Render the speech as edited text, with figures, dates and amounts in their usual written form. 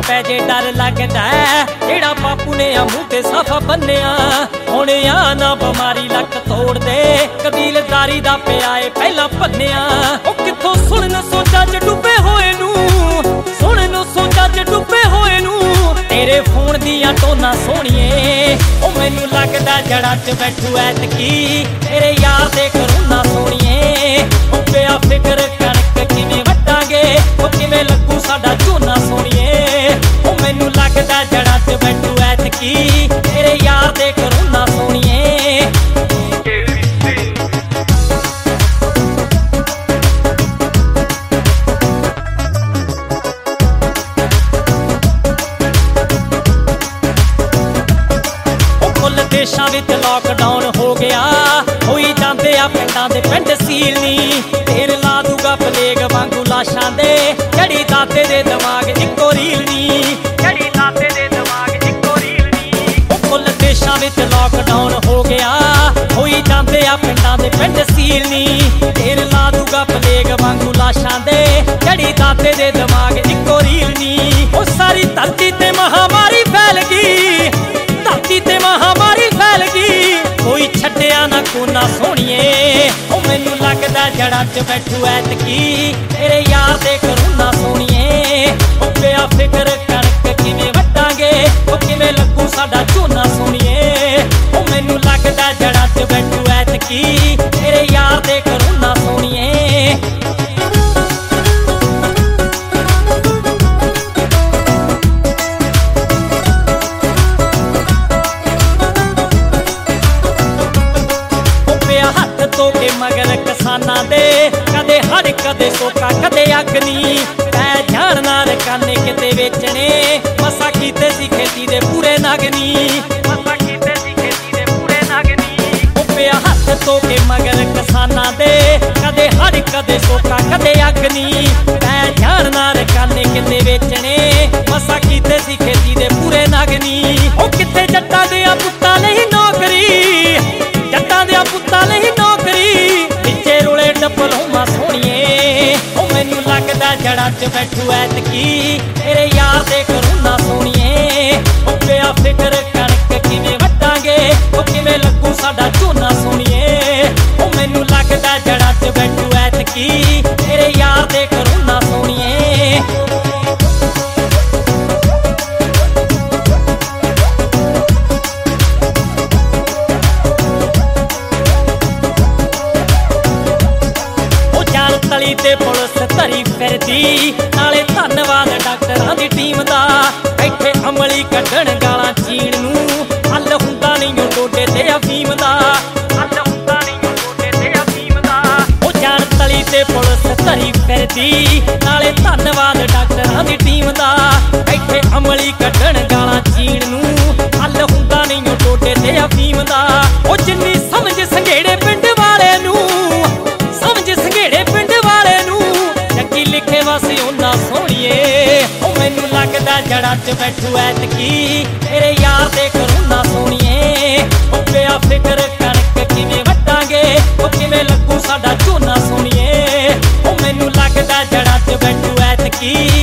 ਪੈ ਜੇ ਡਰ ਲੱਗਦਾ ਜਿਹੜਾ ਬਾਪੂ ਨੇ ਆ ਮੂੰਹ ਤੇ ਸਾਫਾ ਬੰਨਿਆ। ਹੁਣ ਆ ਨਾ ਬਿਮਾਰੀ ਲੱਕ ਤੋੜ ਦੇ ਕਬੀਲਦਾਰੀ ਦਾ ਪਿਆ ਏ ਪਹਿਲਾਂ ਭੰਨਿਆ। ਉਹ ਕਿੱਥੋਂ ਸੁਣਨ ਸੋਚਾਂ ਚ ਡੁੱਬੇ ਹੋਏ ਨੂੰ, ਸੁਣਨ ਸੋਚਾਂ ਚ ਡੁੱਬੇ ਹੋਏ ਨੂੰ ਤੇਰੇ ਫੋਨ ਦੀਆਂ ਟੋਨਾਂ ਸੋਹਣੀਏ। ਉਹ ਮੈਨੂੰ ਲੱਗਦਾ ਜੜਾਂ ਚ ਬੈਠੂ ਐਤਕੀ ਤੇਰੇ ਯਾਰ ਦੇ ਕਰੂਨਾ ਸੋਹਣੀਏ। ਉਹ ਪਿਆ ਫਿਕਰ ਕਣਕ ਕਿਵੇਂ ਵੱਢਾਂਗੇ, ਉਹ ਕਿਵੇਂ ਲੱਗੂ ਸਾਡਾ ਝੋਨਾ ਸੋਹਣੀਏ। ਉਹ ਮੈਨੂੰ ਲੱਗਦਾ ਜੜਾਂ ਚ ਬੈਠੂ ਐਤਕੀ ਤੇਰੇ ਯਾਰ ਦੇ ਕਰੂਨਾ ਸੋਹਣੀਏ। ਦੇਸ਼ਾਂ ਵਿੱਚ ਲਾਕਡਾਊਨ ਹੋ ਗਿਆ, ਹੋਈ ਜਾਂਦੇ ਆ ਪਿੰਡਾਂ ਦੇ ਪਿੰਡ ਸੀਲ ਨੀ। ਢੇਰ ਲਾ ਦੂਗਾ ਪਲੇਗ ਵਾਂਗੂ ਲਾਸ਼ਾਂ ਦੇ ਜੜੀ ਦਾਤੇ ਦੇ ਦਿਮਾਗ ਇੱਕੋ ਰੀਲ ਨੀ, ਜੜੀ ਦਾਤੇ ਦੇ ਦਿਮਾਗ ਇੱਕੋ ਰੀਲ ਨੀ। ਉਹ ਕੁੱਲ ਦੇਸ਼ਾਂ ਵਿੱਚ ਲਾਕਡਾਊਨ ਹੋ ਗਿਆ, ਹੋਈ ਜਾਂਦੇ ਆ ਪਿੰਡਾਂ ਦੇ ਪਿੰਡ ਸੀਲ ਨੀ। ਢੇਰ ਲਾ ਦੂਗਾ ਪਲੇਗ ਵਾਂਗੂ ਲਾਸ਼ਾਂ ਦੇ ਜੜੀ ਦਾਤੇ ਦੇ ਦਿਮਾਗ ਇੱਕੋ ਰੀਲ ਨੀ। ਉਹ ਸਾਰੀ ਧਰਤੀ ਤੇ ਮਹਾਮਾਰੀ ਫੈਲ ਗਈ, ਧਰਤੀ ਤੇ ਮਹਾਮਾਰੀ ਫੈਲ ਗਈ, ਕੋਈ ਛੱਡਿਆ ਨਾ ਕੋਨਾ ਸੋਹਣੀਏ। ਉਹ ਮੈਨੂੰ ਲੱਗਦਾ ਜੜਾਂ ਚ ਬੈਠੂ ਐਤਕੀ ਤੇਰੇ ਯਾਰ ਦੇ ਕਰੂਨਾ ਸੋਹਣੀਏ। ਉਹ ਪਿਆ ਫਿਕਰ ਕਣਕ ਕਿਵੇਂ ਵੱਢਾਂਗੇ, ਉਹ ਕਿਵੇਂ ਲੱਗੂ ਸਾਡਾ ਝੋਨਾ ਸੋਹਣੀਏ। ਉਹ ਮੈਨੂੰ ਲੱਗਦਾ ਜੜਾਂ ਚ ਬੈਠੂ ਐਤਕੀ ਤੇਰੇ ਯਾਰ ਦੇ ਕਰੂਨਾ ਸੋਹਣੀਏ। ਧੋ ਕੇ ਮਗਰ ਕਿਸਾਨਾਂ ਦੇ ਕਦੇ ਹੜ ਕਦੇ ਸੋਕਾ ਕਦੇ ਅੱਗ ਨੀ। ਪੈ ਜਾਣ ਨਾ ਰਕਾਨੇ ਕਿਤੇ ਵੇਚਣੇ, ਮਸਾ ਕੀਤੇ ਸੀ ਖੇਤੀ ਦੇ ਪੂਰੇ ਨਗਨੀ, ਮਸਾ ਕੀਤੇ ਸੀ ਖੇਤੀ ਦੇ ਪੂਰੇ ਨਗਨੀ। ਉਹ ਪਿਆ ਹੱਥ ਧੋ ਕੇ ਮਗਰ ਕਿਸਾਨਾਂ ਦੇ ਕਦੇ ਹੜ ਕਦੇ ਸੋਕਾ ਕਦੇ ਅੱਗ ਨੀ। ਪੈ ਜਾਣ ਨਾ ਰਕਾਨੇ ਕਿਤੇ ਵੇਚਣੇ, ਮਸਾ ਕੀਤੇ ਸੀ ਖੇਤੀ ਦੇ ਪੂਰੇ ਨਗਨੀ। ਉਹ ਕਿੱਥੇ ਜੱਟਾਂ ਦੇ ਆ ਪੁੱਤਾਂ ਲਈ ਨੌਕਰੀ, ਜੱਟਾਂ ਦੇ ਆ ਪੁੱਤਾਂ ਲਈ ਨੌਕਰੀ, ਵਿੱਚੇ ਰੋਲੇ ਡੱਬਲ ਹੋਵਾਂ ਸੋਹਣੀਏ। ਉਹ ਮੈਨੂੰ ਲੱਗਦਾ ਜੜਾਂ ਚ ਬੈਠੂ ਐਤਕੀ ਤੇਰੇ ਯਾਰ ਦੇ ਕਰੂਨਾ ਸੋਹਣੀਏ। ਉਹ ਪਿਆ ਫਿਕਰ ਕਣਕ ਕਿਵੇਂ ਵੱਢਾਂਗੇ, ਉਹ ਕਿਵੇਂ ਲੱਗੂ ਸਾਡਾ ਝੋਨਾ ਸੋਹਣੀਏ। ਉਹ ਮੈਨੂੰ ਲੱਗਦਾ ਜੜਾਂ ਚ ਬੈਠੂ ਐਤਕੀ ਤੇਰੇ ਯਾਰ ਦੇ ਕਰੂਨਾ ਸੋਹਣੀਏ। ਤਲੀ ਤੇ ਪੁਲਿਸ ਧਰੀ ਫਿਰਦੀ, ਨਾਲੇ ਧੰਨਵਾਦ ਡਾਕਟਰਾਂ ਦੀ ਟੀਮ ਦਾ। ਇੱਥੇ ਅਮਲੀ ਕੱਢਣ ਗਾਲਾਂ ਚੀਣ ਨੂੰ, ਹੱਲ ਹੁੰਦਾ ਨਹੀਂ ਉਹ ਡੋਡੇ ਤੇ ਅਫੀਮ ਦਾ, ਹੱਲ ਹੁੰਦਾ ਨਹੀਂ ਉਹ ਡੋਡੇ ਤੇ ਅਫੀਮ ਦਾ। ਉਹ ਜਾਣ ਤਲੀ ਤੇ ਪੁਲਿਸ ਧਰੀ ਫਿਰਦੀ, ਨਾਲੇ ਧੰਨਵਾਦ ਡਾਕਟਰਾਂ ਦੀ ਟੀਮ ਦਾ। ਇੱਥੇ ਅਮਲੀ ਕੱਢਣ ਗਾਲਾਂ ਚੀਣ ਨੂੰ, ਹੱਲ ਹੁੰਦਾ ਨਹੀਂ ਉਹ ਡੋਡੇ ਤੇ ਅਫੀਮ ਦਾ। ਉਹ ਜਿੰਨੀ ਸਮਝ ਸੰਘੇੜੇ ਪਿੰਡ ਵਾਲੇ ਨੂੰ, ਸਮਝ ਸੰਘੇੜੇ ਪਿੰਡ ਵਾਲੇ ਨੂੰ, ਜੱਗੀ ਲਿਖੇ ਵਾਸੀ ਉਹਨਾਂ ਸੋਹਣੀਏ। ਉਹ ਮੈਨੂੰ ਲੱਗਦਾ ਜੜਾਂ ਚ ਬੈਠੂ ਐਤਕੀ ਤੇਰੇ ਯਾਰ ਦੇ ਕਰੂਨਾ ਸੋਹਣੀਏ। ਉਹ ਪਿਆ ਫਿਕਰ ਕਣਕ ਕਿਵੇਂ ਵੱਢਾਂਗੇ, ਉਹ ਕਿਵੇਂ ਲੱਗੂ ਸਾਡਾ ਝੋਨਾ ਸੋਹਣੀਏ। ਉਹ ਮੈਨੂੰ ਲੱਗਦਾ ਜੜਾਂ ਚ ਬੈਠੂ ਐਤਕੀ